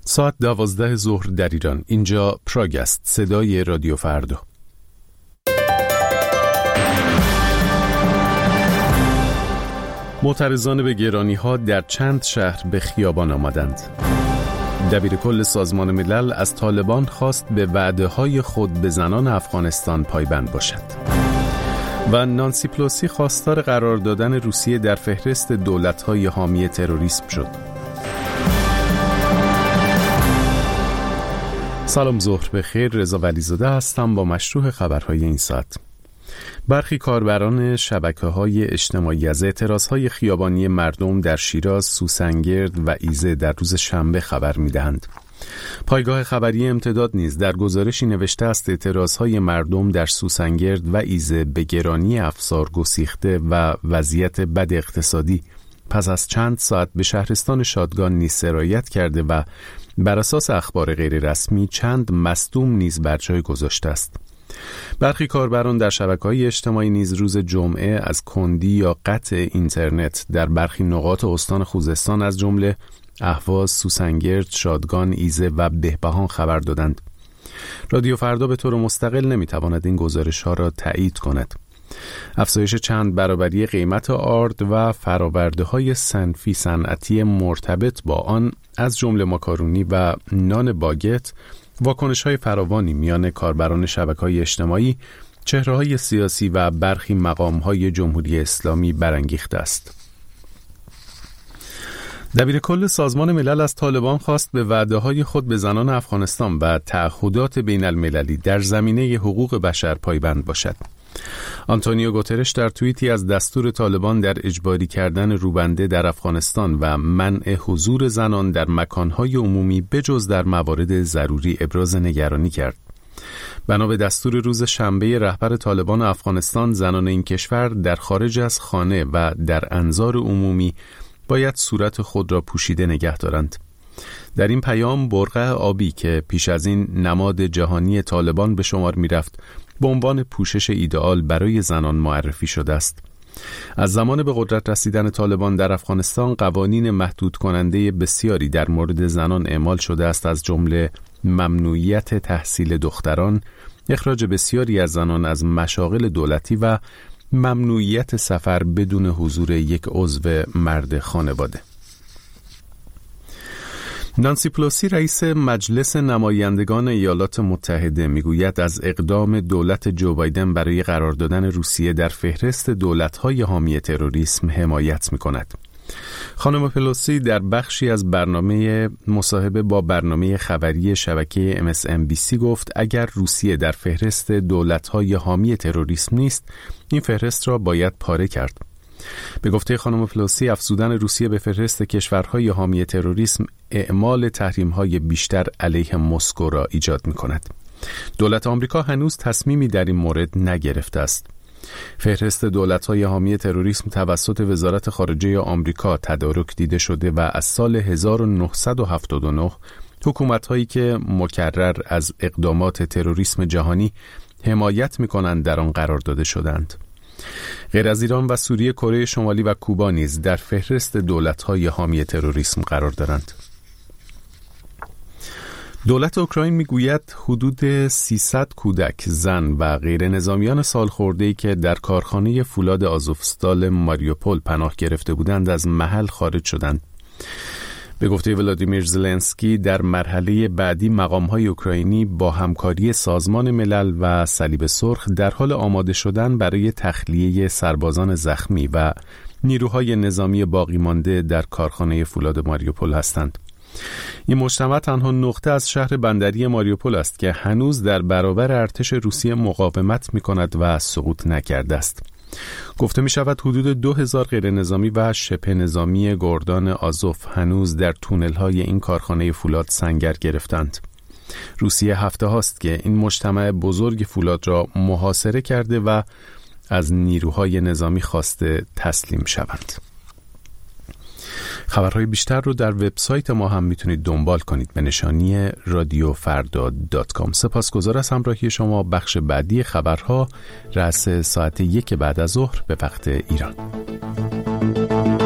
ساعت 12 ظهر در ایران. اینجا پراگ است، صدای رادیو فردا. معترضان به گرانی‌ها در چند شهر به خیابان آمدند. دبیرکل سازمان ملل از طالبان خواست به وعده‌های خود به زنان افغانستان پایبند باشد. و نانسی پلوسی خواستار قرار دادن روسیه در فهرست دولت‌های حامی تروریسم شد. سلام، ظهر بخیر. رضا ولیزاده هستم با مشروح خبرهای این ساعت. برخی کاربران شبکه‌های اجتماعی از اعتراضهای خیابانی مردم در شیراز، سوسنگرد و ایزه در روز شنبه خبر می‌دهند. پایگاه خبری امتداد نیز در گزارشی نوشته است اعتراضهای مردم در سوسنگرد و ایزه به گرانی افزار گسیخته و وضعیت بد اقتصادی پس از چند ساعت به شهرستان شادگان نیز سرایت کرده و بر اساس اخبار غیر رسمی چند مصدوم نیز بر جای گذاشته است. برخی کاربران در شبکه‌های اجتماعی نیز روز جمعه از کندی یا قطع اینترنت در برخی نقاط استان خوزستان از جمله اهواز، سوسنگرد، شادگان، ایزه و بهبهان خبر دادند. رادیو فردا به طور مستقل نمیتواند این گزارش‌ها را تایید کند. افزایش چند برابری قیمت آرد و فرآورده‌های صنفی صنعتی مرتبط با آن از جمله ماکارونی و نان باگت، واکنش‌های فراوانی میان کاربران شبکه‌های اجتماعی، چهره‌های سیاسی و برخی مقام‌های جمهوری اسلامی برانگیخته است. دبیرکل سازمان ملل از طالبان خواست به وعده‌های خود به زنان افغانستان و تعهدات بین المللی در زمینه حقوق بشر پایبند باشد. آنتونیو گوترش در توییتی از دستور طالبان در اجباری کردن روبنده در افغانستان و منع حضور زنان در مکانهای عمومی بجز در موارد ضروری ابراز نگرانی کرد. بنا به دستور روز شنبه رهبر طالبان افغانستان، زنان این کشور در خارج از خانه و در انظار عمومی باید صورت خود را پوشیده نگه دارند. در این پیام برقع آبی که پیش از این نماد جهانی طالبان به شمار می رفت به عنوان پوشش ایدئال برای زنان معرفی شده است. از زمان به قدرت رسیدن طالبان در افغانستان قوانین محدود کننده بسیاری در مورد زنان اعمال شده است، از جمله ممنوعیت تحصیل دختران، اخراج بسیاری از زنان از مشاغل دولتی و ممنوعیت سفر بدون حضور یک عضو مرد خانواده. نانسی پلوسی رئیس مجلس نمایندگان ایالات متحده میگوید از اقدام دولت جو بایدن برای قرار دادن روسیه در فهرست دولت‌های حامی تروریسم حمایت می‌کند. خانم پلوسی در بخشی از برنامه مصاحبه با برنامه خبری شبکه MSNBC گفت اگر روسیه در فهرست دولت‌های حامی تروریسم نیست، این فهرست را باید پاره کرد. به گفته خانم پلوسی، افزودن روسیه به فهرست کشورهای حامی تروریسم اعمال تحریم‌های بیشتر علیه مسکو را ایجاد می‌کند. دولت آمریکا هنوز تصمیمی در این مورد نگرفته است. فهرست دولت‌های حامی تروریسم توسط وزارت خارجه آمریکا تدارک دیده شده و از سال 1979 حکومت‌هایی که مکرر از اقدامات تروریسم جهانی حمایت می‌کنند در آن قرار داده شدند. غیر از ایران و سوریه، کره شمالی و کوبا نیز در فهرست دولت‌های حامی تروریسم قرار دارند. دولت اوکراین میگوید حدود 300 کودک، زن و غیر نظامیان سالخورده‌ای که در کارخانه فولاد آزوفستال ماریوپول پناه گرفته بودند از محل خارج شدند. به گفته ولادیمیر زلنسکی، در مرحله بعدی مقام‌های اوکراینی با همکاری سازمان ملل و صلیب سرخ در حال آماده شدن برای تخلیه سربازان زخمی و نیروهای نظامی باقی مانده در کارخانه فولاد ماریوپول هستند. این مجتمع تنها نقطه از شهر بندری ماریوپول است که هنوز در برابر ارتش روسیه مقاومت می‌کند و سقوط نکرده است. گفته می شود حدود 2000 غیر نظامی و شبه نظامی گردان آزوف هنوز در تونل های این کارخانه فولاد سنگر گرفتند. روسیه هفته هاست که این مجتمع بزرگ فولاد را محاصره کرده و از نیروهای نظامی خواسته تسلیم شوند. خبرهای بیشتر رو در وبسایت ما هم میتونید دنبال کنید به نشانی radiofarda.com. سپاسگزار از همراهی شما. بخش بعدی خبرها رأس ساعت 1 بعد از ظهر به وقت ایران.